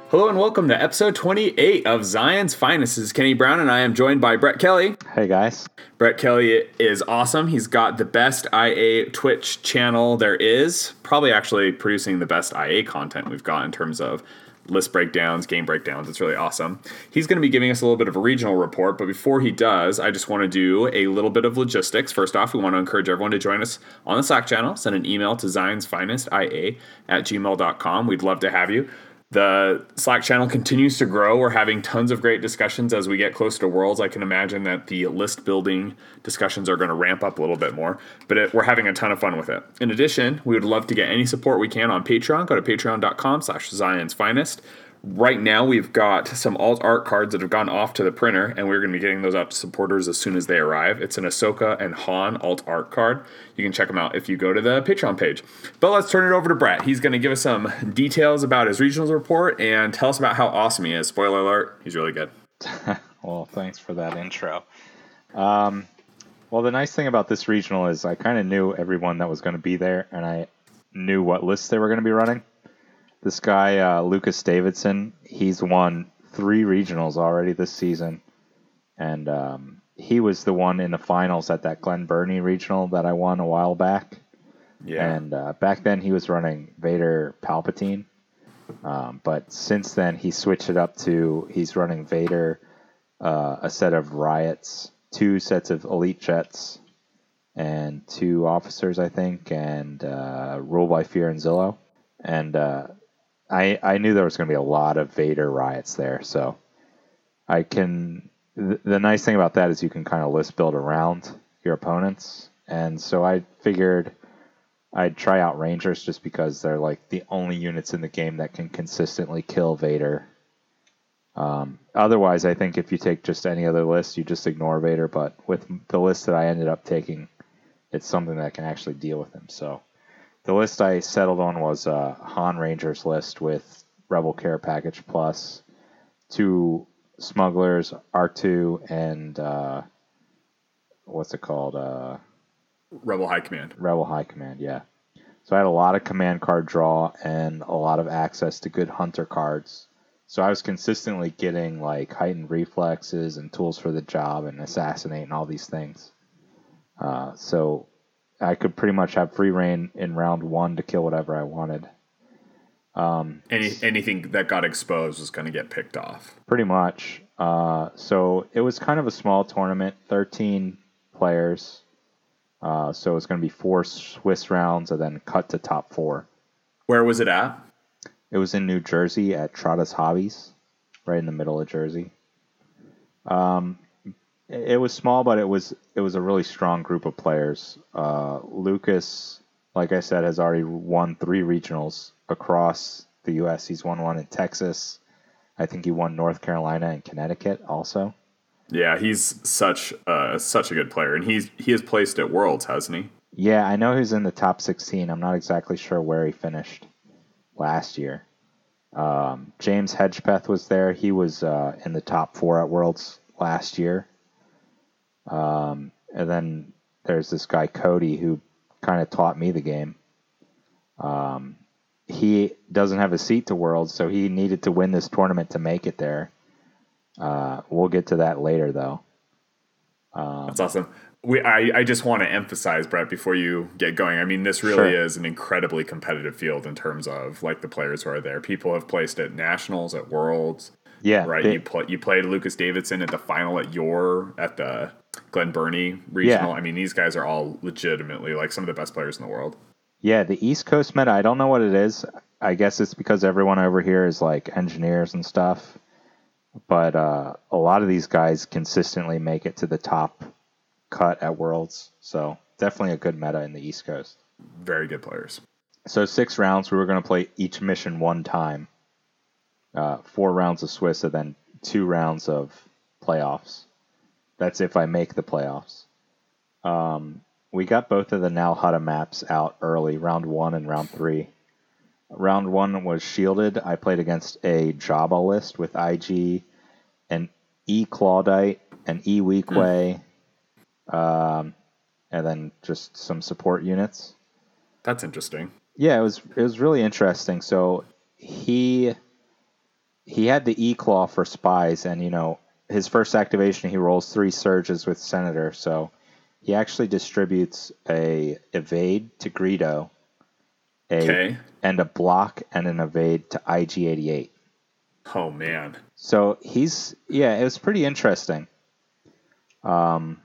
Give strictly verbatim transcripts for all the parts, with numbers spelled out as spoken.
Hello and welcome to episode twenty-eight of Zion's Finest. This is Kenny Brown and I am joined by Brett Kelly. Hey guys. Brett Kelly is awesome. He's got the best I A Twitch channel there is. Probably actually producing the best I A content we've got in terms of list breakdowns, game breakdowns. It's really awesome. He's going to be giving us a little bit of a regional report, but before he does, I just want to do a little bit of logistics. First off, we want to encourage everyone to join us on the Slack channel. Send an email to Zion's Finest I A at gmail dot com. We'd love to have you. The Slack channel continues to grow. We're having tons of great discussions as we get closer to Worlds. I can imagine that the list building discussions are going to ramp up a little bit more, but it, we're having a ton of fun with it. In addition, we would love to get any support we can on Patreon. Go to patreon dot com slash Zion's Finest. Right now, we've got some alt art cards that have gone off to the printer, and we're going to be getting those out to supporters as soon as they arrive. It's an Ahsoka and Han alt art card. You can check them out if you go to the Patreon page. But let's turn it over to Brett. He's going to give us some details about his regionals report and tell us about how awesome he is. Spoiler alert, he's really good. Well, thanks for that intro. Um, well, the nice thing about this regional is I kind of knew everyone that was going to be there, and I knew what lists they were going to be running. This guy, uh, Lucas Davidson, he's won three regionals already this season. And um, he was the one in the finals at that Glen Burnie regional that I won a while back. Yeah. And uh, back then he was running Vader Palpatine. Um, but since then he switched it up to, he's running Vader, uh, a set of Riots, two sets of Elite Jets, and two officers, I think, and uh, Rule by Fear and Zillow. And uh, I, I knew there was going to be a lot of Vader Riots there, so I can... Th- the nice thing about that is you can kind of list build around your opponents, and so I figured I'd try out Rangers just because they're like the only units in the game that can consistently kill Vader. Um, otherwise, I think if you take just any other list, you just ignore Vader, but with the list that I ended up taking, it's something that can actually deal with him, so... The list I settled on was a Han Rangers list with Rebel Care Package Plus, two Smugglers, R two, and uh, what's it called? Uh, Rebel High Command. Rebel High Command, yeah. So I had a lot of command card draw and a lot of access to good hunter cards. So I was consistently getting like heightened reflexes and tools for the job and assassinate and all these things. Uh, so... I could pretty much have free reign in round one to kill whatever I wanted. Um, Any anything that got exposed was going to get picked off. Pretty much. Uh, so it was kind of a small tournament, thirteen players. Uh, so it was going to be four Swiss rounds and then cut to top four. Where was it at? It was in New Jersey at Trotta's Hobbies, right in the middle of Jersey. Um, It was small, but it was it was a really strong group of players. Uh, Lucas, like I said, has already won three regionals across the U S. He's won one in Texas. I think he won North Carolina and Connecticut also. Yeah, he's such uh, such a good player, and he's he has placed at Worlds, hasn't he? Yeah, I know he's in the top sixteen. I'm not exactly sure where he finished last year. Um, James Hedgepeth was there. He was uh, in the top four at Worlds last year. Um, and then there's this guy, Cody, who kind of taught me the game. Um, he doesn't have a seat to Worlds, so he needed to win this tournament to make it there. Uh, we'll get to that later, though. Um, That's awesome. We, I, I just want to emphasize, Brett, before you get going, I mean, this really sure. is an incredibly competitive field in terms of, like, the players who are there. People have placed at Nationals, at Worlds. Yeah. Right? They, you, pl- you played Lucas Davidson at the final at your, at the Glen Burnie regional. Yeah. I mean, these guys are all legitimately, like, some of the best players in the world. Yeah, the East Coast meta, I don't know what it is. I guess it's because everyone over here is, like, engineers and stuff. But uh, a lot of these guys consistently make it to the top cut at Worlds. So definitely a good meta in the East Coast. Very good players. So six rounds, we were going to play each mission one time. Uh, four rounds of Swiss and then two rounds of playoffs. That's if I make the playoffs. Um, we got both of the Nal Hutta maps out early, round one and round three. Round one was shielded. I played against a Jabba list with I G, an E Claudite, an E Weequay, mm. um, and then just some support units. That's interesting. Yeah, it was it was really interesting. So he he had the E-Claw for spies, and, you know, his first activation, he rolls three surges with Senator, so he actually distributes a evade to Greedo, a Okay. and a block and an evade to I G eighty-eight. Oh, man. So he's, yeah, it was pretty interesting. Um,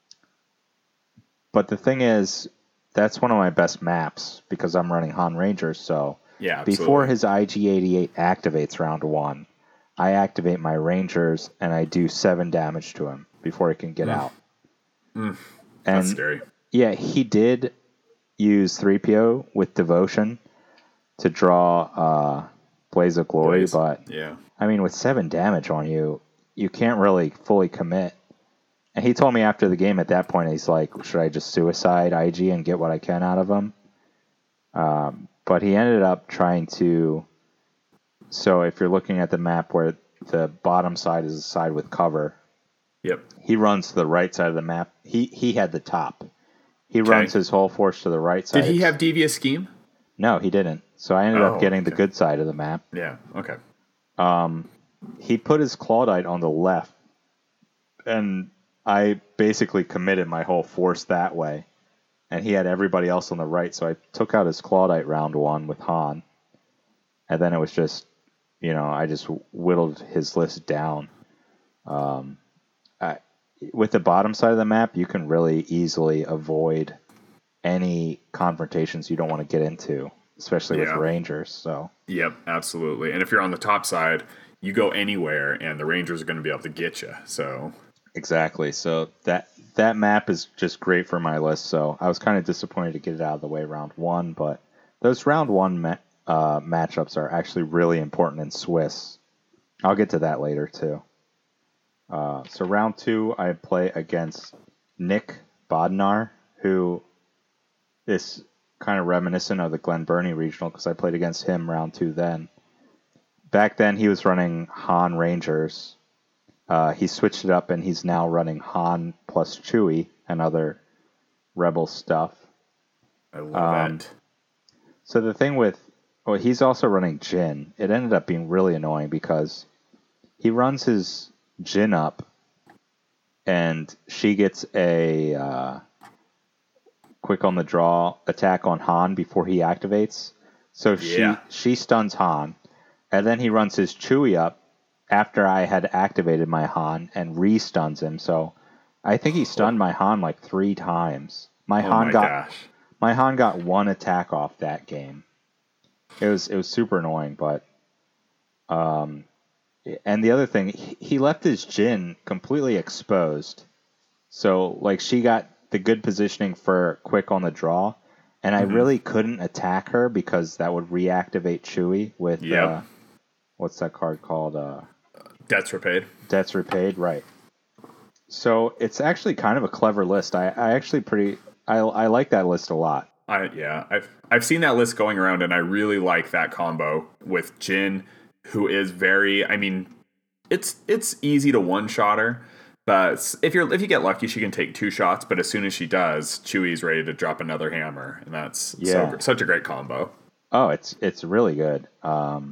but the thing is, that's one of my best maps because I'm running Han Rangers, so Yeah, absolutely. before his I G eighty-eight activates round one, I activate my Rangers and I do seven damage to him before he can get Mm. out. Mm. And That's scary. yeah, he did use three P O with Devotion to draw uh, Blaze of Glory, Blaze. but Yeah. I mean, with seven damage on you, you can't really fully commit. And he told me after the game at that point, he's like, should I just suicide I G and get what I can out of him? Um, but he ended up trying to... So if you're looking at the map where the bottom side is the side with cover, Yep. he runs to the right side of the map. He he had the top. He Okay. runs his whole force to the right side. Did he have Devious Scheme? No, he didn't. So I ended Oh, up getting okay. the good side of the map. Yeah. Okay. Um, he put his Claudite on the left, and I basically committed my whole force that way. And he had everybody else on the right, so I took out his Claudite round one with Han. And then it was just, you know, I just whittled his list down. Um, I, with the bottom side of the map, you can really easily avoid any confrontations you don't want to get into, especially Yeah. with Rangers. So Yep, absolutely. And if you're on the top side, you go anywhere, and the Rangers are going to be able to get you. So exactly. So that that map is just great for my list. So I was kind of disappointed to get it out of the way round one, but those round one ma- uh, matchups are actually really important in Swiss. I'll get to that later too. Uh, so round two, I play against Nick Bodnar, who is kind of reminiscent of the Glen Burnie regional because I played against him round two then. Back then, he was running Han Rangers. Uh, he switched it up, and he's now running Han plus Chewie and other Rebel stuff. I love Um, it. So the thing with... Well, he's also running Jin. It ended up being really annoying because he runs his Jin up, and she gets a uh, quick on the draw attack on Han before he activates. So Yeah. she she stuns Han, and then he runs his Chewie up after I had activated my Han and re-stuns him. So I think he stunned my Han like three times. My Oh Han my got gosh. my Han got one attack off that game. It was it was super annoying, but um, and the other thing, he, he left his Jin completely exposed. So like she got the good positioning for quick on the draw, and I Mhm. really couldn't attack her because that would reactivate Chewie with Yep. uh, what's that card called? Uh, Debts repaid. Debts repaid, right? So it's actually kind of a clever list. I, I actually pretty I I like that list a lot. I yeah, I've I've seen that list going around, and I really like that combo with Jin, who is very. I mean, it's it's easy to one shot her, but if you're if you get lucky, she can take two shots. But as soon as she does, Chewie's ready to drop another hammer, and that's Yeah. so such a great combo. Oh, it's it's really good. Um,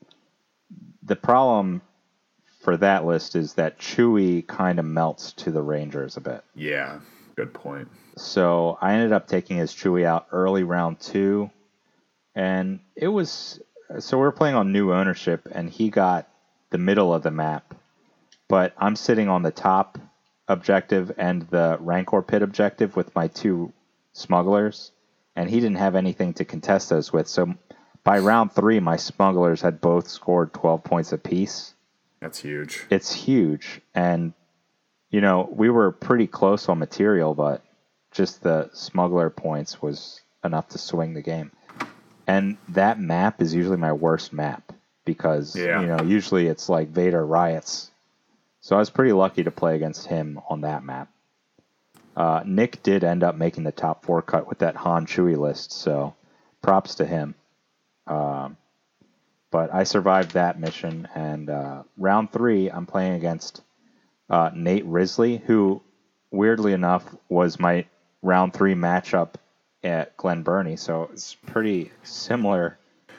the problem for that list is that Chewie kind of melts to the Rangers a bit. Yeah, good point. So I ended up taking his Chewie out early round two, and it was so we we're playing on new ownership, and he got the middle of the map, but I'm sitting on the top objective and the Rancor pit objective with my two smugglers, and he didn't have anything to contest those with. So by round three, my smugglers had both scored twelve points apiece. That's huge. It's huge, and you know we were pretty close on material, but just the smuggler points was enough to swing the game. And that map is usually my worst map because, Yeah. you know, usually it's like Vader Riots. So I was pretty lucky to play against him on that map. Uh, Nick did end up making the top four cut with that Han Chewie list, so props to him. Um, but I survived that mission, and uh, round three, I'm playing against uh, Nate Risley, who, weirdly enough, was my round three matchup at Glen Burnie, so it's pretty similar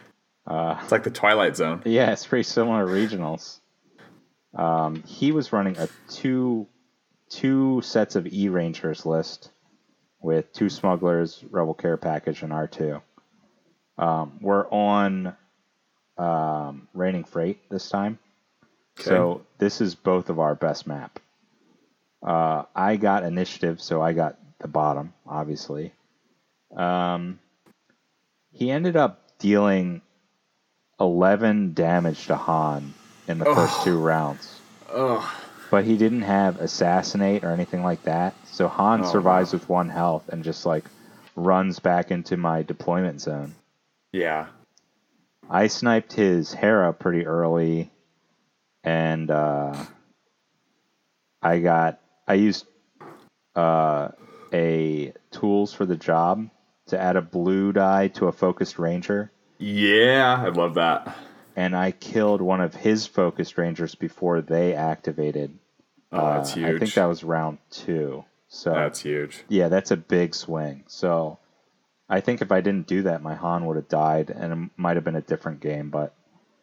It's like the Twilight Zone. Yeah, it's pretty similar regionals. Um, he was running a two two sets of E Rangers list with two smugglers, Rebel Care Package, and R two. Um, we're on um, Raining Freight this time. Okay. So this is both of our best map. Uh, I got initiative, so I got the bottom, obviously. Um, he ended up dealing eleven damage to Han in the oh. first two rounds. Oh. But he didn't have Assassinate or anything like that. So Han oh, survives wow. with one health and just like runs back into my deployment zone. Yeah. I sniped his Hera pretty early, and uh, I got I used uh, a tools for the job to add a blue die to a focused ranger. Yeah, I love that. And I killed one of his focused rangers before they activated. Oh, that's uh, huge. I think that was round two. So that's huge. Yeah, that's a big swing. So I think if I didn't do that, my Han would have died, and it might have been a different game. But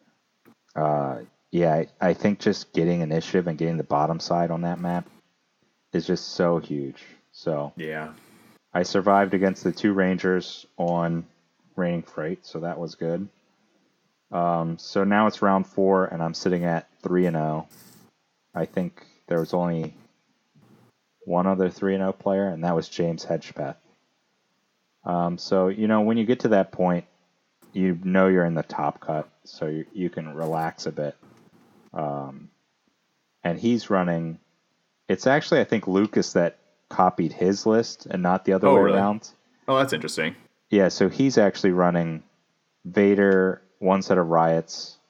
uh, yeah, I, I think just getting initiative and getting the bottom side on that map is just so huge. So yeah, I survived against the two Rangers on Raining Freight, so that was good. Um, so now it's round four, and I'm sitting at three and zero. I think there was only one other three and zero player, and that was James Hedgepeth. Um, so, you know, when you get to that point, you know you're in the top cut, so you, you can relax a bit. Um, and he's running... It's actually, I think, Lucas that copied his list and not the other oh, way really? around. Oh, that's interesting. Yeah, so he's actually running Vader, one set of Riots.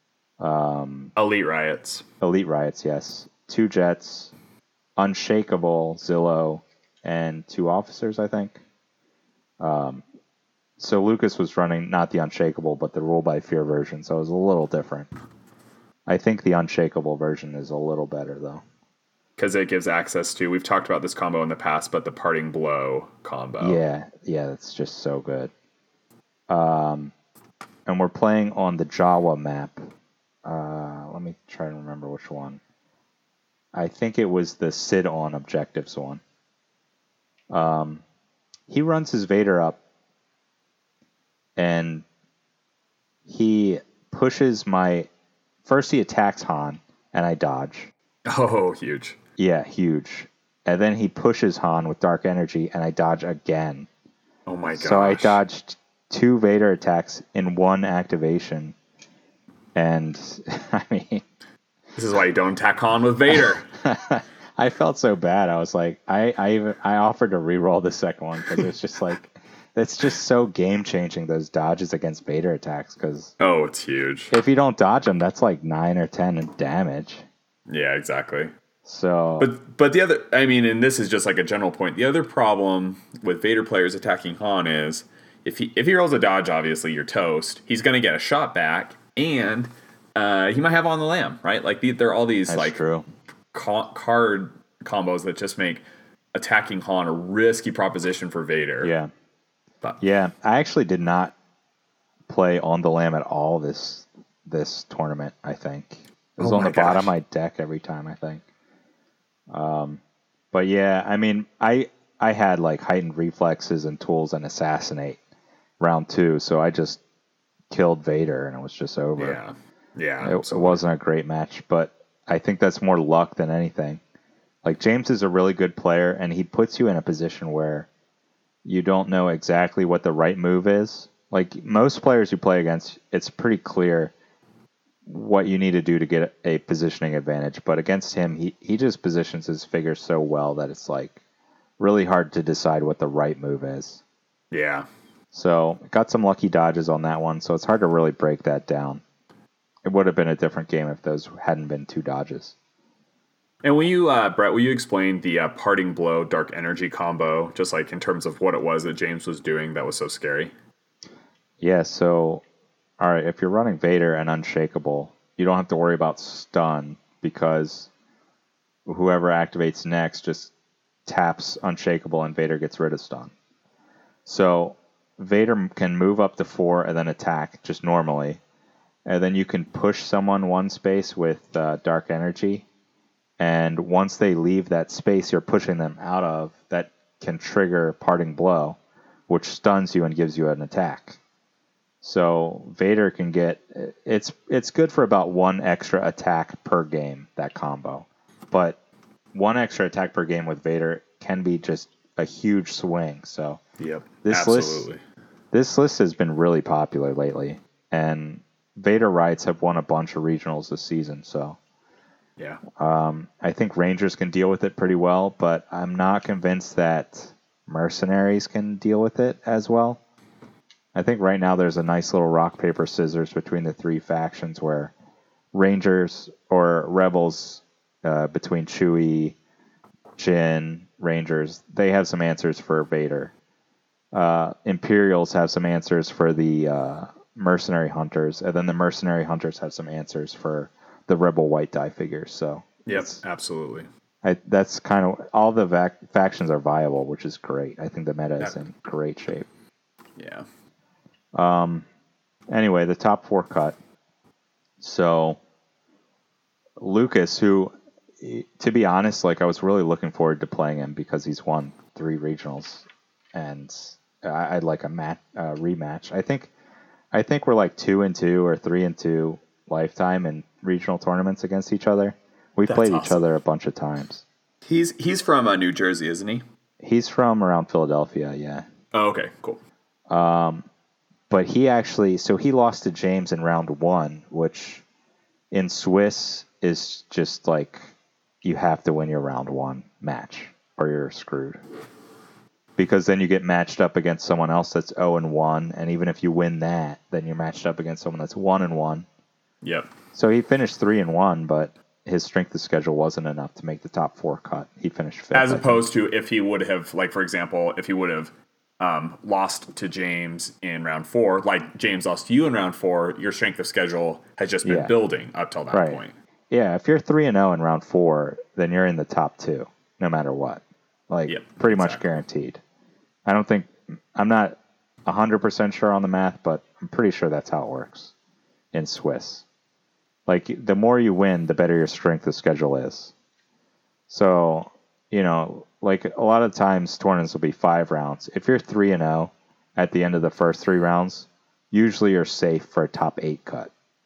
Um, Elite Riots. Elite Riots, yes. Two Jets, Unshakable, Zillow, and two officers, I think. Um, so Lucas was running not the Unshakable, but the Rule by Fear version, so it was a little different. I think the Unshakable version is a little better, though. Because it gives access to, we've talked about this combo in the past, but the Parting Blow combo. Yeah, yeah, it's just so good. Um, and we're playing on the Jawa map. Uh, let me try to remember which one. I think it was the Sid on objectives one. Um, he runs his Vader up, and he pushes my... First he attacks Han, and I dodge. Oh, huge. Yeah, huge. And then he pushes Han with Dark Energy, and I dodge again. Oh my gosh. So I dodged two Vader attacks in one activation. And, I mean... This is why you don't attack Han with Vader. I felt so bad. I was like... I I, even, I offered to reroll the second one, because it's just like... It's just so game-changing, those dodges against Vader attacks, because... Oh, it's huge. If you don't dodge them, that's like nine or ten in damage. Yeah, exactly. So, but but the other, I mean, and this is just like a general point. The other problem with Vader players attacking Han is if he if he rolls a dodge, obviously you're toast. He's going to get a shot back, and uh, he might have on the lamb, right? Like the, there are all these that's like true. ca- card combos that just make attacking Han a risky proposition for Vader. Yeah, but. yeah. I actually did not play on the lamb at all this this tournament. I think it was oh on the gosh. bottom of my deck every time. I think. Um, but yeah, I mean, I I had like heightened reflexes and tools and assassinate round two, so I just killed Vader and it was just over. Yeah, yeah. It, it wasn't a great match, but I think that's more luck than anything. Like James is a really good player, and he puts you in a position where you don't know exactly what the right move is. Like most players you play against, it's pretty clear what you need to do to get a positioning advantage, but against him, he, he just positions his figure so well that it's like really hard to decide what the right move is. Yeah. So got some lucky dodges on that one, so it's hard to really break that down. It would have been a different game if those hadn't been two dodges. And will you, uh, Brett, will you explain the uh, Parting Blow Dark Energy combo, just like in terms of what it was that James was doing that was so scary? Yeah, so... All right, if you're running Vader and Unshakable, you don't have to worry about stun because whoever activates next just taps Unshakable and Vader gets rid of stun. So Vader can move up to four and then attack just normally. And then you can push someone one space with uh, Dark Energy. And once they leave that space you're pushing them out of, that can trigger Parting Blow, which stuns you and gives you an attack. So Vader can get... It's, it's good for about one extra attack per game, that combo. But one extra attack per game with Vader can be just a huge swing. So yep, this absolutely. list, this list has been really popular lately, and Vader Riots have won a bunch of regionals this season. So yeah, um, I think Rangers can deal with it pretty well, but I'm not convinced that Mercenaries can deal with it as well. I think right now there's a nice little rock paper scissors between the three factions where Rangers or Rebels uh, between Chewie, Jin, Rangers, they have some answers for Vader. Uh, Imperials have some answers for the uh, Mercenary Hunters, and then the Mercenary Hunters have some answers for the Rebel White Die figures. So yep, absolutely. I, that's kind of all the vac- factions are viable, which is great. I think the meta is in great shape. Yeah. Um. Anyway, the top four cut. So Lucas, who, to be honest, like I was really looking forward to playing him because he's won three regionals, and I, I'd like a mat uh, rematch. I think, I think we're like two and two or three and two lifetime in regional tournaments against each other. We That's played awesome. each other a bunch of times. He's he's from uh, New Jersey, isn't he? He's from around Philadelphia, yeah. Oh, okay, cool. Um, but he actually, so he lost to James in round one, which in Swiss is just like you have to win your round one match or you're screwed. Because then you get matched up against someone else that's zero and one, and even if you win that, then you're matched up against someone that's one and one. Yep. So he finished three and one, but his strength of schedule wasn't enough to make the top four cut. He finished fifth. As opposed to if he would have, like for example, if he would have um, lost to James in round four, like James lost to you in round four, your strength of schedule has just been Yeah. building up till that Right. point. Yeah, if you're three and zero in round four, then you're in the top two, no matter what. Like Yep, pretty much exactly. guaranteed. I don't think I'm not a hundred percent sure on the math, but I'm pretty sure that's how it works in Swiss. Like the more you win, the better your strength of schedule is. So you know, like a lot of times tournaments will be five rounds. If you're three and zero at the end of the first three rounds, usually you're safe for a top eight cut.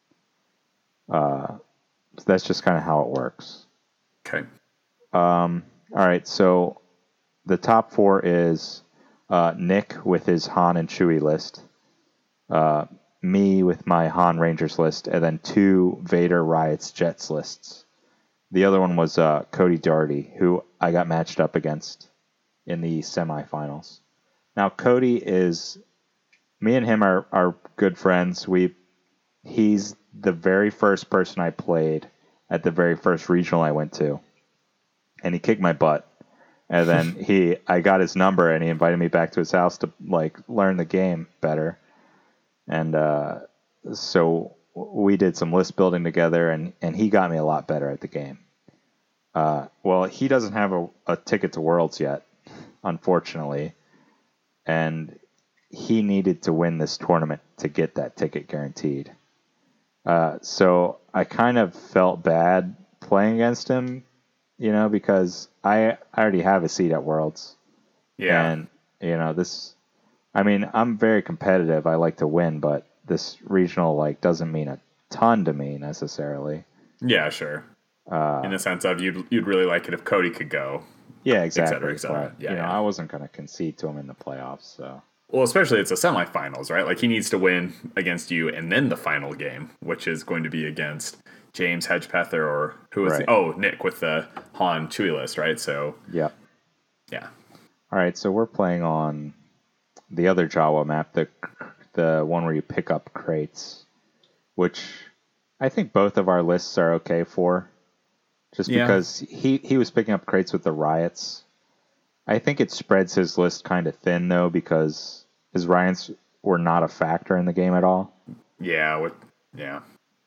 Uh, so that's just kind of how it works. Okay. Um, all right, so the top four is uh, Nick with his Han and Chewie list, uh, me with my Han Rangers list, and then two Vader Riots Jets lists. The other one was uh, Cody Doherty, who I got matched up against in the semifinals. Now, Cody is... Me and him are, are good friends. We He's the very first person I played at the very first regional I went to. And he kicked my butt. And then he, I got his number, and he invited me back to his house to like learn the game better. And uh, so we did some list building together, and, and he got me a lot better at the game. Uh, well, he doesn't have a, a ticket to Worlds yet, unfortunately, and he needed to win this tournament to get that ticket guaranteed. Uh, so I kind of felt bad playing against him, you know, because I I already have a seat at Worlds. Yeah. And, you know, this, I mean, I'm very competitive. I like to win, but this regional, like, doesn't mean a ton to me necessarily. Yeah, sure. Uh, In the sense of you'd you'd really like it if Cody could go. yeah, Et cetera, exactly. et cetera. But, Yeah, you know, yeah. I wasn't going to concede to him in the playoffs, so. Well, especially it's a semifinals, right? Like he needs to win against you and then the final game, which is going to be against James Hedgepether or who is Right. the, oh, Nick with the Han Chewie list, right? So, Yep. yeah. All right, so we're playing on the other Jawa map, the the one where you pick up crates, which I think both of our lists are okay for, just Yeah. because he, he was picking up crates with the riots. I think it spreads his list kind of thin, though, because his riots were not a factor in the game at all. Yeah, with yeah.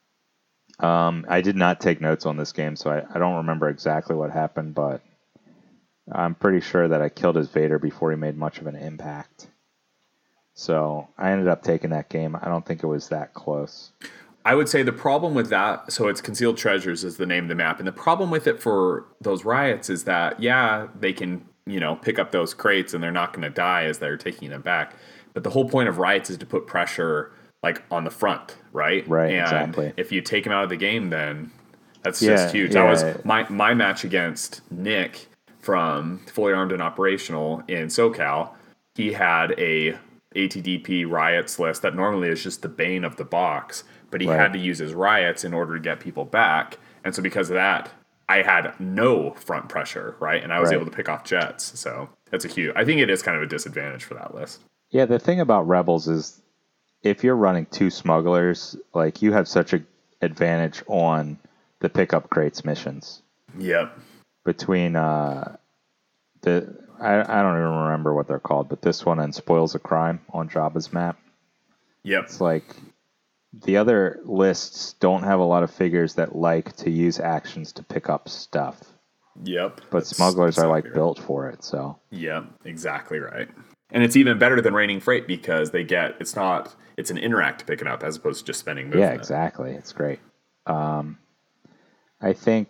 Um, I did not take notes on this game, so I, I don't remember exactly what happened, but I'm pretty sure that I killed his Vader before he made much of an impact. So I ended up taking that game. I don't think it was that close. I would say the problem with that, so it's Concealed Treasures is the name of the map, and the problem with it for those riots is that, yeah, they can, you know, pick up those crates and they're not going to die as they're taking them back. But the whole point of riots is to put pressure, like, on the front, right? Right, and exactly. if you take them out of the game, then that's Yeah, just huge. yeah. That was my, my match against Nick from Fully Armed and Operational in SoCal. He had a A T D P riots list that normally is just the bane of the box, but he Right. had to use his riots in order to get people back. And so because of that, I had no front pressure, right? And I was Right. able to pick off jets. So that's a huge, I think it is kind of a disadvantage for that list. Yeah, the thing about Rebels is if you're running two smugglers, like you have such a advantage on the pickup crates missions. Yep. Between uh, the I, I don't even remember what they're called, but this one and Spoils of Crime on Jabba's map. Yep. It's like the other lists don't have a lot of figures that like to use actions to pick up stuff. Yep. But That's smugglers are like exactly right. built for it, so Yep, exactly right. And it's even better than raining freight because they get, it's not, it's an interact to pick it up as opposed to just spending movement. yeah, exactly. It's great. Um, I think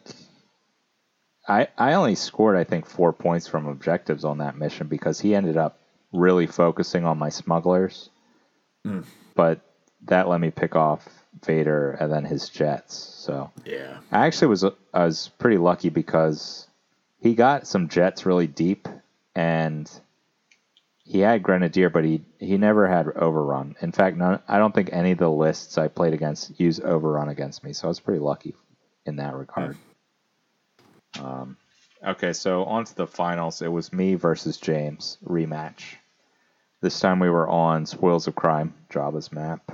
I I only scored I think four points from objectives on that mission because he ended up really focusing on my smugglers. Mm. But that let me pick off Vader and then his jets. So Yeah. I actually was I was pretty lucky because he got some jets really deep and he had Grenadier, but he, he never had Overrun. In fact, none, I don't think any of the lists I played against used Overrun against me, so I was pretty lucky in that regard. Mm. Um, okay, so on to the finals. It was me versus James, rematch. This time we were on Spoils of Crime, Jabba's map.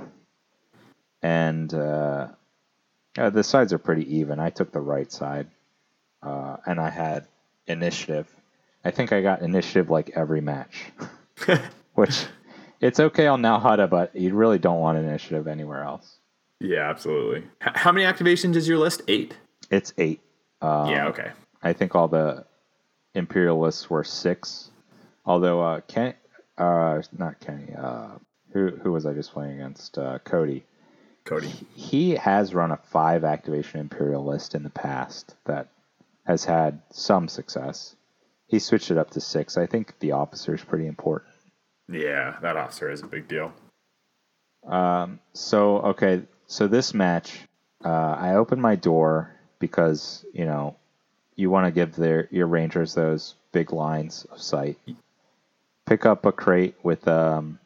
And uh, uh, the sides are pretty even. I took the right side, uh, and I had initiative. I think I got initiative like every match. Which, it's okay on Nalhada, but you really don't want initiative anywhere else. Yeah, absolutely. H- how many activations is your list? Eight? It's eight. Um, yeah, okay. I think all the Imperialists were six. Although, uh, Ken, uh, not Kenny, uh, who, who was I just playing against? Uh, Cody. Cody. He has run a five activation Imperialist in the past that has had some success. He switched it up to six. I think the officer is pretty important. Yeah, that officer is a big deal. Um, so, okay, so this match, uh, I opened my door because, you know, you want to give their your Rangers those big lines of sight. Pick up a crate with um,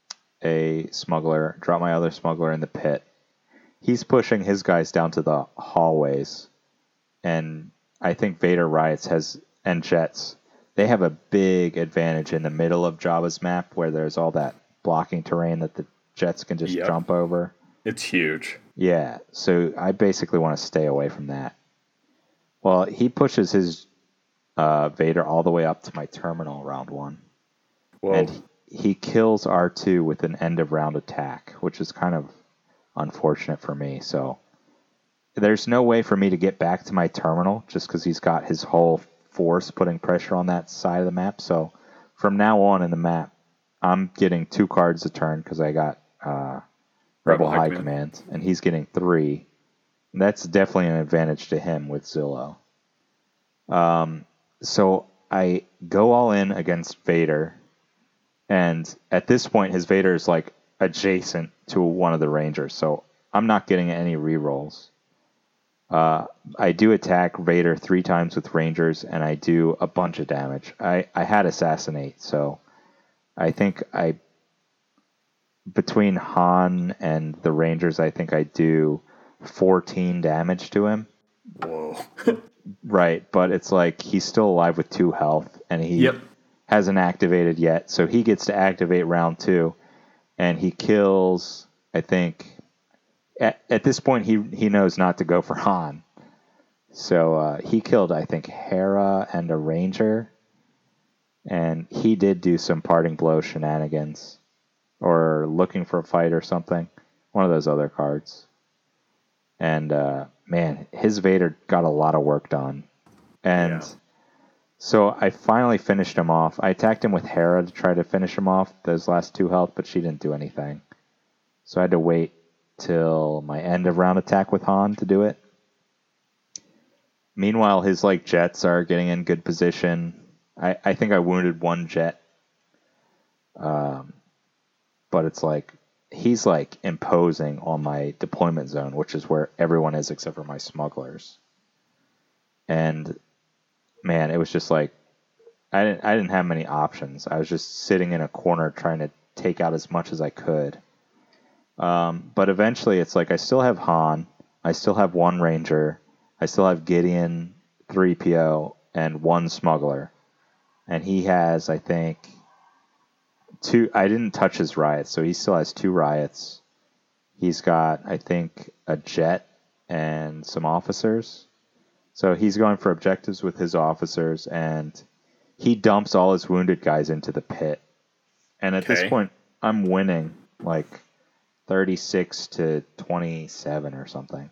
a smuggler, drop my other smuggler in the pit. He's pushing his guys down to the hallways, and I think Vader Riots has and Jets. They have a big advantage in the middle of Jabba's map where there's all that blocking terrain that the Jets can just Yep. jump over. It's huge. Yeah, so I basically want to stay away from that. Well, he pushes his uh, Vader all the way up to my terminal round one. Whoa. And he, he kills R two with an end of round attack, which is kind of unfortunate for me. So there's no way for me to get back to my terminal just because he's got his whole force putting pressure on that side of the map. So from now on in the map, I'm getting two cards a turn because I got uh, Rebel, Rebel High, High Command. Command, and he's getting three. And that's definitely an advantage to him with Zillow. Um, so I go all in against Vader, and at this point, his Vader is like adjacent to one of the Rangers, so I'm not getting any rerolls. Uh, I do attack Vader three times with Rangers, and I do a bunch of damage. I, I had Assassinate, so I think I, between Han and the Rangers, I think I do fourteen damage to him. Whoa. Right, but it's like he's still alive with two health, and he yep. hasn't activated yet, so he gets to activate round two, and he kills, I think... At, at this point, he he knows not to go for Han. So uh, he killed, I think, Hera and a Ranger. And he did do some parting blow shenanigans. Or looking for a fight or something. One of those other cards. And, uh, man, his Vader got a lot of work done. And yeah. So I finally finished him off. I attacked him with Hera to try to finish him off, those last two health, but she didn't do anything. So I had to wait till my end of round attack with Han to do it. Meanwhile, his like jets are getting in good position. I, I think I wounded one jet. Um, but it's like, he's like imposing on my deployment zone, which is where everyone is except for my smugglers. And man, it was just like, I didn't, I didn't have many options. I was just sitting in a corner trying to take out as much as I could. Um, but eventually it's like, I still have Han, I still have one Ranger, I still have Gideon, three P O, and one smuggler. And he has, I think, two. I didn't touch his riots, so he still has two riots. He's got, I think, a jet and some officers. So he's going for objectives with his officers, and he dumps all his wounded guys into the pit. And at Okay. this point, I'm winning like thirty-six to twenty-seven or something.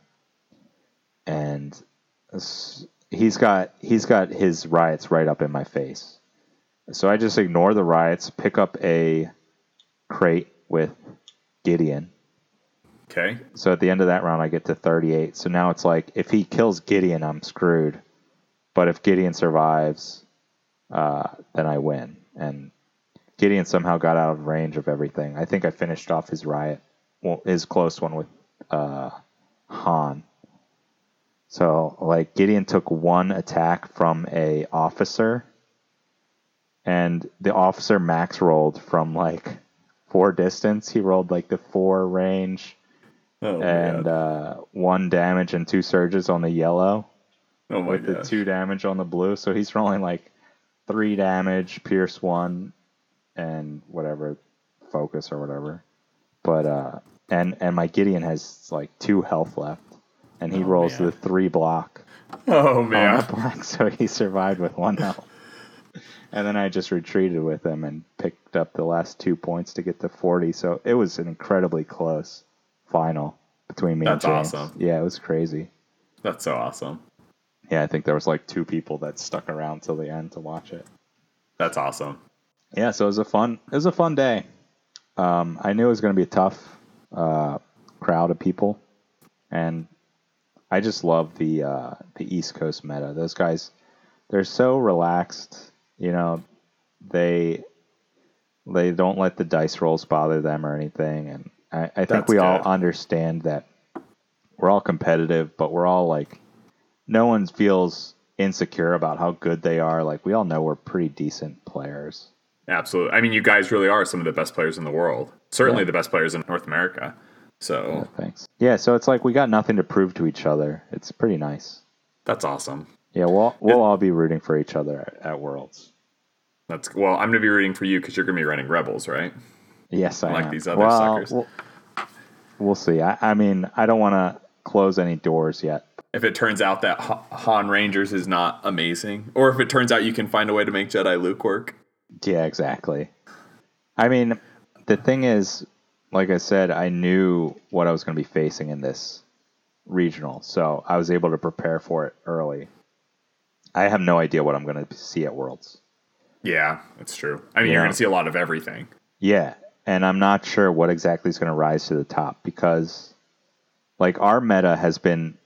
And he's got he's got his riots right up in my face. So I just ignore the riots, pick up a crate with Gideon. Okay. So at the end of that round, I get to thirty-eight. So now it's like, if he kills Gideon, I'm screwed. But if Gideon survives, uh, then I win. And Gideon somehow got out of range of everything. I think I finished off his riot, well, his close one with uh, Han. So like Gideon took one attack from a officer, and the officer max rolled from like four distance. He rolled like the four range. Oh, and uh, one damage and two surges on the yellow, oh my with gosh. the two damage on the blue. So he's rolling like three damage, pierce one, and whatever, focus or whatever. But uh, and and my Gideon has like two health left, and he Oh, rolls man. the three block Oh on man. the black, so he survived with one health. And then I just retreated with him and picked up the last two points to get to forty. So it was an incredibly close final between me That's and James. awesome. Yeah, it was crazy. That's so awesome. Yeah, I think there was like two people that stuck around till the end to watch it. That's awesome. Yeah, so it was a fun it was a fun day. Um, I knew it was going to be a tough uh, crowd of people, and I just love the uh, the East Coast meta. Those guys, they're so relaxed. You know, they they don't let the dice rolls bother them or anything, and I, I think That's we all good. understand that we're all competitive, but we're all like, no one feels insecure about how good they are. Like, we all know we're pretty decent players. Absolutely. I mean, you guys really are some of the best players in the world. Certainly Yeah. the best players in North America. So Yeah, thanks. Yeah, so it's like we got nothing to prove to each other. It's pretty nice. that's awesome. Yeah, we'll we'll all be rooting for each other at, at Worlds. That's well. I'm going to be rooting for you because you're going to be running Rebels, right? Yes, I Like am. these other well, suckers. We'll, we'll see. I, I mean, I don't want to close any doors yet. If it turns out that Ha- Han Rangers is not amazing, or if it turns out you can find a way to make Jedi Luke work. Yeah, exactly. I mean, the thing is, like I said, I knew what I was going to be facing in this regional, so I was able to prepare for it early. I have no idea what I'm going to see at Worlds. Yeah, that's true. I mean, Yeah. you're going to see a lot of everything. Yeah, and I'm not sure what exactly is going to rise to the top because, like, our meta has been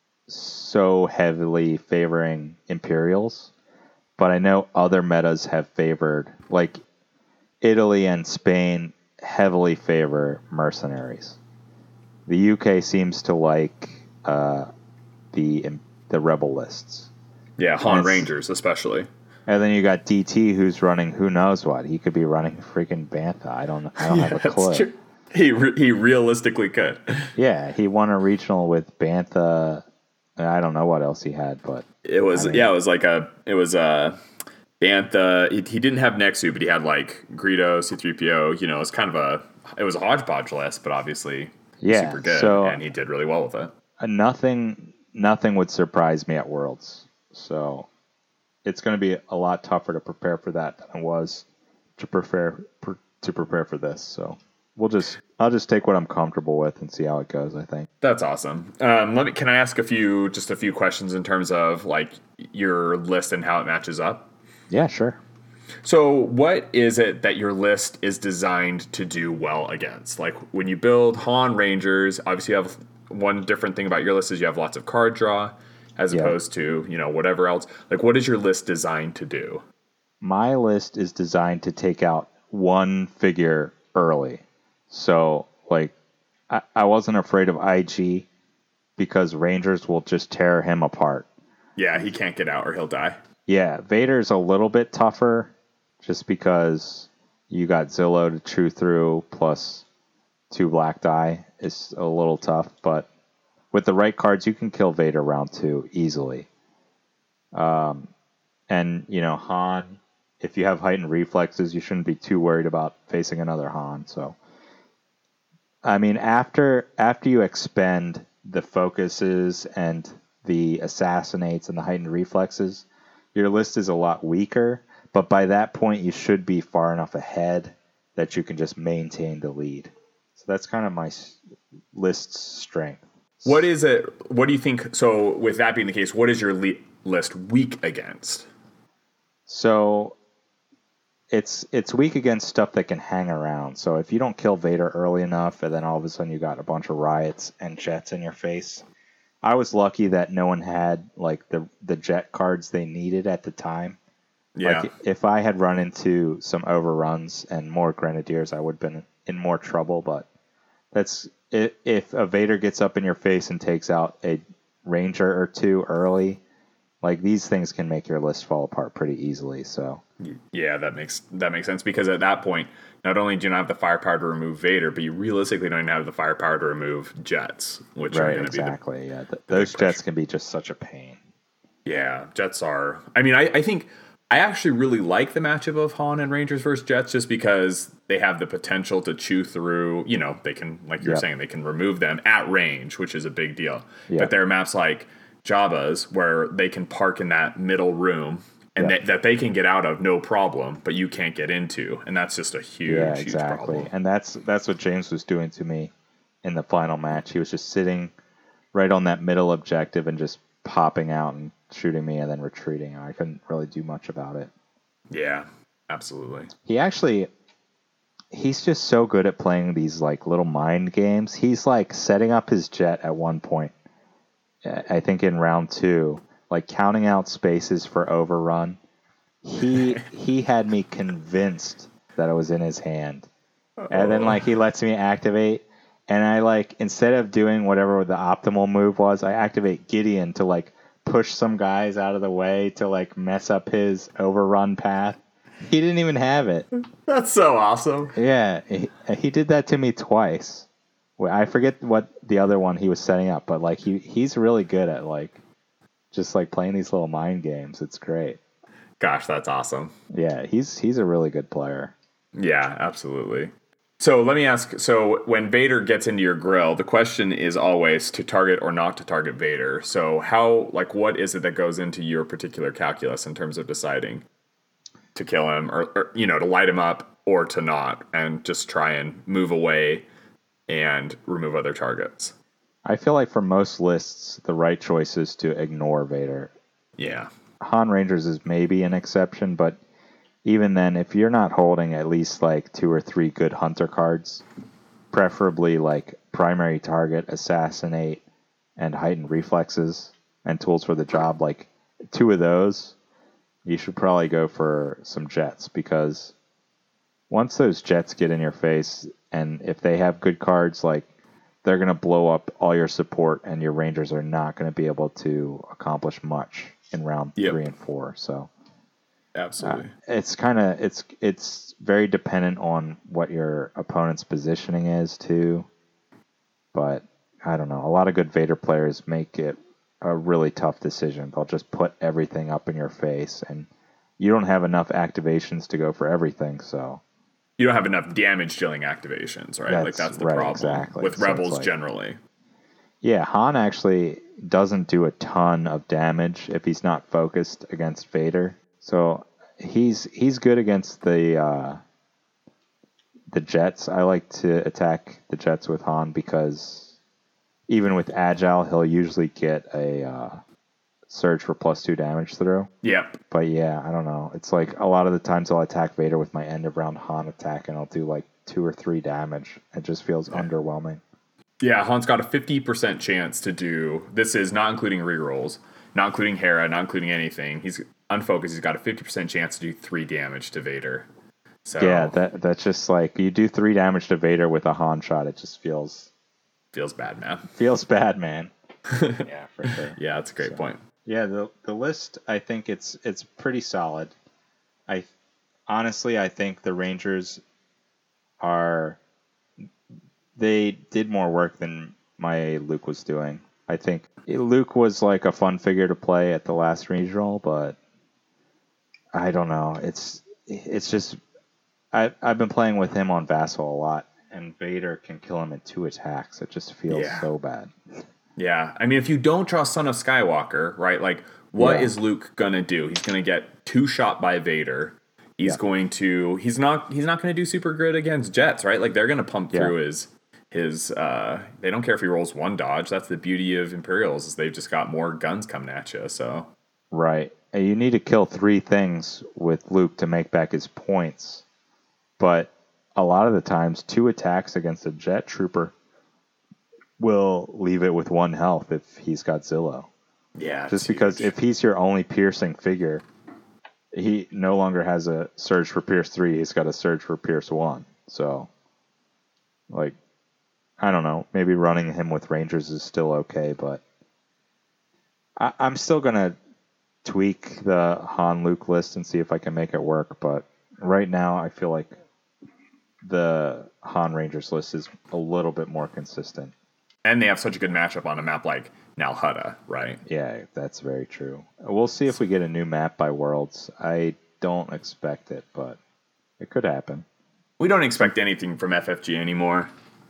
so heavily favoring Imperials, but I know other metas have favored, like, Italy and Spain heavily favor mercenaries. The U K seems to like uh, the the rebel lists. Yeah, Han Yes. Rangers especially. And then you got D T, who's running who knows what. He could be running freaking Bantha. I don't. I don't Yeah, have a that's clue. true. He re- he realistically could. Yeah, he won a regional with Bantha. and I don't know what else he had, but It was I mean- yeah, it was like a it was a Bantha. He, he didn't have Nexu, but he had like Greedo, C three P O. You know, it's kind of a it was a hodgepodge list, but obviously Yeah, super good, so- and he did really well with it. uh, nothing. Nothing would surprise me at Worlds. So it's going to be a lot tougher to prepare for that than it was to prepare per, to prepare for this. So we'll just I'll just take what I'm comfortable with and see how it goes. I think. That's awesome. Um, let me. Can I ask a few just a few questions in terms of like your list and how it matches up? Yeah, sure. So, what is it that your list is designed to do well against? Like when you build Han Rangers, obviously you have one different thing about your list is you have lots of card draw as Yeah. opposed to, you know, whatever else. Like what is your list designed to do? My list is designed to take out one figure early. So, like, I, I wasn't afraid of I G because Rangers will just tear him apart. Yeah, he can't get out or he'll die. Yeah, Vader's a little bit tougher just because you got Zillow to chew through plus two black die is a little tough, but with the right cards, you can kill Vader round two easily. Um, and, you know, Han, if you have heightened reflexes, you shouldn't be too worried about facing another Han. So, I mean, after after you expend the focuses and the assassinates and the heightened reflexes, your list is a lot weaker. But by that point, you should be far enough ahead that you can just maintain the lead. So that's kind of my s- list's strength. What is it? What do you think? So, with that being the case, what is your le- list weak against? So it's it's weak against stuff that can hang around. So if you don't kill Vader early enough, and then all of a sudden you got a bunch of riots and jets in your face. I was lucky that no one had like the the jet cards they needed at the time. Yeah. Like if I had run into some overruns and more grenadiers, I would have been in more trouble. But that's if, if a Vader gets up in your face and takes out a ranger or two early, like these things can make your list fall apart pretty easily. So Yeah, that makes that makes sense because at that point, not only do you not have the firepower to remove Vader, but you realistically don't even have the firepower to remove jets, which are right, going to exactly. be the, Yeah, Th- the those big jets pressure. can be just such a pain. Yeah, jets are. I mean, I, I think I actually really like the matchup of Han and Rangers versus Jets just because they have the potential to chew through. You know, they can, like you're Yep. saying, they can remove them at range, which is a big deal. Yep. But there are maps like Jabba's where they can park in that middle room and Yep. that, that they can get out of no problem, but you can't get into, and that's just a huge, Yeah, huge exactly. problem. And that's that's what James was doing to me in the final match. He was just sitting right on that middle objective and just popping out and shooting me and then retreating. I couldn't really do much about it. Yeah, absolutely. He actually he's just so good at playing these like little mind games. He's like setting up his jet at one point. I think in round two, like counting out spaces for overrun. He he had me convinced that it was in his hand. And then like he lets me activate, and I like instead of doing whatever the optimal move was, I activate Gideon to like push some guys out of the way to like mess up his overrun path. He didn't even have it. That's so awesome. Yeah, he, he did that to me twice. Well, I forget what the other one he was setting up, but like he he's really good at like just like playing these little mind games. It's great. Gosh, that's awesome. Yeah, he's he's a really good player. Yeah, absolutely. So let me ask, so when Vader gets into your grill, the question is always to target or not to target Vader. So how, like, what is it that goes into your particular calculus in terms of deciding to kill him or, or you know, to light him up or to not and just try and move away and remove other targets? I feel like for most lists, the right choice is to ignore Vader. Yeah. Han Rangers is maybe an exception, but even then, if you're not holding at least like two or three good hunter cards, preferably like primary target, assassinate, and heightened reflexes and tools for the job, like two of those, you should probably go for some jets because once those jets get in your face, and if they have good cards, like they're going to blow up all your support, and your Rangers are not going to be able to accomplish much in round Yep. three and four. So Absolutely. uh, it's kind of it's it's very dependent on what your opponent's positioning is too. But I don't know. A lot of good Vader players make it a really tough decision. They'll just put everything up in your face, and you don't have enough activations to go for everything. So You don't have enough damage dealing activations, right? like That's- that's the right, problem exactly. with So it's rebels like- generally. yeah, Han actually doesn't do a ton of damage if he's not focused against Vader. So he's he's good against the uh, the jets. I like to attack the jets with Han because even with agile, he'll usually get a uh, surge for plus two damage through. Yep. But yeah, I don't know. It's like a lot of the times I'll attack Vader with my end of round Han attack and I'll do like two or three damage. It just feels yeah. underwhelming. Yeah, Han's got a fifty percent chance to do, this is not including rerolls, not including Hera, not including anything. He's unfocused. He's got a fifty percent chance to do three damage to Vader. So yeah, that that's just like, you do three damage to Vader with a Han shot. It just feels... Feels bad, man. Feels bad, man. Yeah, for sure. Yeah, that's a great so, point. Yeah, the the list, I think it's it's pretty solid. I honestly, I think the Rangers are... They did more work than my Luke was doing. I think Luke was like a fun figure to play at the last regional, but I don't know. It's it's just I I've been playing with him on Vassal a lot, and Vader can kill him in two attacks. It just feels yeah. so bad. Yeah, I mean, if you don't draw Son of Skywalker, right? Like, what yeah. is Luke gonna do? He's gonna get two shot by Vader. He's yeah. going to. He's not. He's not gonna do super good against Jets, right? Like, they're gonna pump yeah. through his. His uh, they don't care if he rolls one dodge. That's the beauty of Imperials, is they've just got more guns coming at you. So right, and you need to kill three things with Luke to make back his points. But a lot of the times, two attacks against a Jet Trooper will leave it with one health if he's got Zillow. Yeah, just because huge. If he's your only piercing figure, he no longer has a surge for Pierce three. He's got a surge for Pierce one. So, like. I don't know. Maybe running him with Rangers is still okay, but I, I'm still going to tweak the Han Luke list and see if I can make it work. But right now, I feel like the Han Rangers list is a little bit more consistent. And they have such a good matchup on a map like Nal Hutta, right? Yeah, that's very true. We'll see if we get a new map by Worlds. I don't expect it, but it could happen. We don't expect anything from F F G anymore.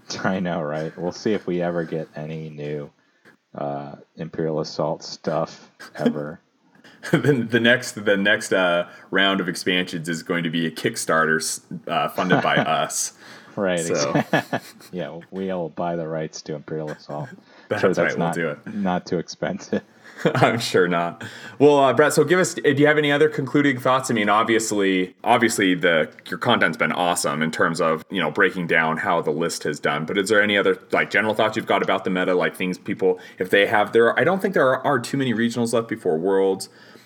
I know, right? We'll see if we ever get any new uh, Imperial Assault stuff ever. the, the next the next uh, round of expansions is going to be a Kickstarter uh, funded by us. Right. So. Exactly. Yeah, we'll buy the rights to Imperial Assault. That's, sure, that's right. Not, we'll do it. Not too expensive. I'm sure not. Well, uh, Brett, so give us, do you have any other concluding thoughts? I mean, obviously, obviously the your content's been awesome in terms of, you know, breaking down how the list has done. But is there any other, like, general thoughts you've got about the meta, like things people, if they have, there, I don't think there are, are too many regionals left before Worlds.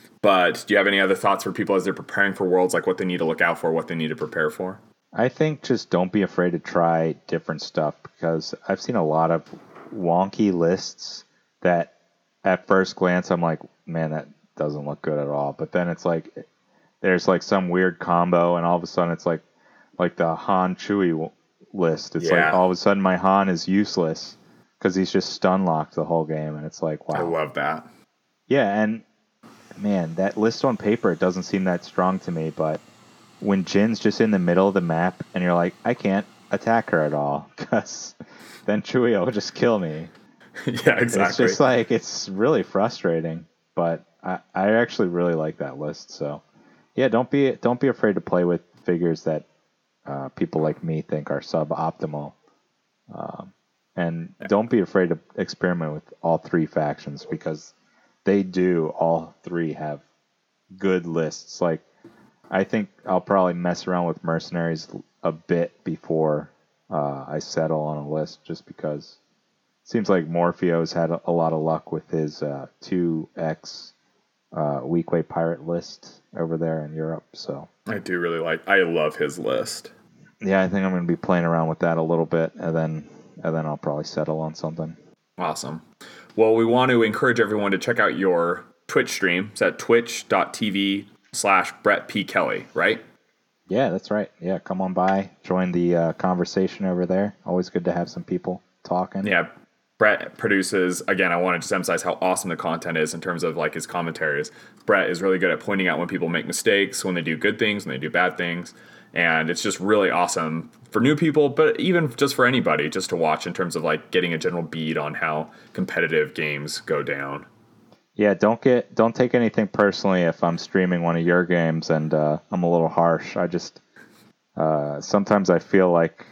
But do you have any other thoughts for people as they're preparing for Worlds, like what they need to look out for, what they need to prepare for? I think just don't be afraid to try different stuff, because I've seen a lot of wonky lists that at first glance I'm like, man, that doesn't look good at all. But then it's like there's like some weird combo, and all of a sudden it's like like the Han Chewie list. It's yeah. like all of a sudden my Han is useless because he's just stun locked the whole game, and it's like, wow. I love that. Yeah, and man, that list on paper, it doesn't seem that strong to me, but when Jin's just in the middle of the map and you're like, I can't attack her at all because then Chewie will just kill me. Yeah, exactly. It's just like, it's really frustrating, but I, I actually really like that list. So yeah, don't be don't be afraid to play with figures that uh, people like me think are suboptimal. Um, and don't be afraid to experiment with all three factions, because they do all three have good lists. Like, I think I'll probably mess around with Mercenaries a bit before uh, I settle on a list, just because it seems like Morphio's had a, a lot of luck with his uh, two X uh, Weequay Pirate list over there in Europe. So I do really like, I love his list. Yeah, I think I'm going to be playing around with that a little bit, and then and then I'll probably settle on something. Awesome. Well, we want to encourage everyone to check out your Twitch stream. It's at twitch.tv slash Brett P. Kelly, right? Yeah, that's right. Yeah, come on by. Join the uh, conversation over there. Always good to have some people talking. Yeah, Brett produces, again, I want to just emphasize how awesome the content is in terms of like his commentaries. Brett is really good at pointing out when people make mistakes, when they do good things, when they do bad things. And it's just really awesome for new people, but even just for anybody, just to watch in terms of like getting a general bead on how competitive games go down. Yeah, don't get don't take anything personally if I'm streaming one of your games and uh, I'm a little harsh. I just uh, sometimes I feel like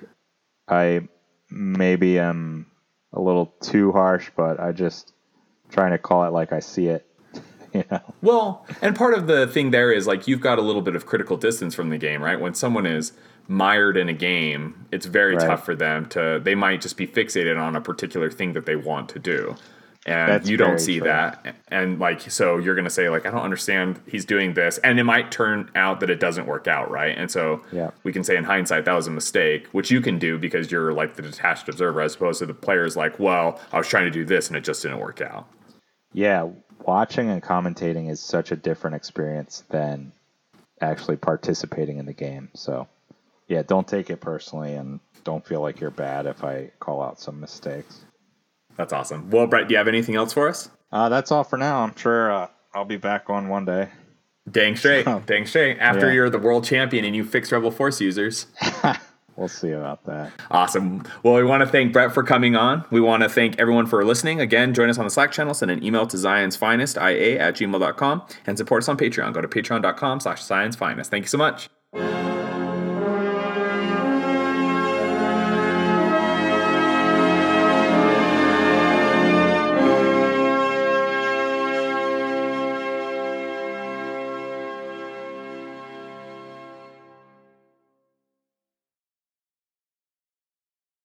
I maybe am a little too harsh, but I just trying to call it like I see it. You know? Well, and part of the thing there is like you've got a little bit of critical distance from the game, right? When someone is mired in a game, it's very Right. tough for them to, they might just be fixated on a particular thing that they want to do. And That's you don't very see true. that. And like, so you're going to say like, I don't understand he's doing this. And it might turn out that it doesn't work out. Right. And so Yeah. we can say in hindsight, that was a mistake, which you can do because you're like the detached observer as opposed to the players like, well, I was trying to do this and it just didn't work out. Yeah, watching and commentating is such a different experience than actually participating in the game. So, yeah, don't take it personally and don't feel like you're bad if I call out some mistakes. That's awesome. Well, Brett, do you have anything else for us? Uh, that's all for now. I'm sure uh, I'll be back on one day. Dang straight. Dang straight. After Yeah. you're the world champion and you fix Rebel Force users. We'll see about that. Awesome. Well, we want to thank Brett for coming on. We want to thank everyone for listening. Again, join us on the Slack channel. Send an email to Zion's Finest, I A at gmail dot com, and support us on Patreon. Go to patreon dot com slash Zion's Finest. Thank you so much.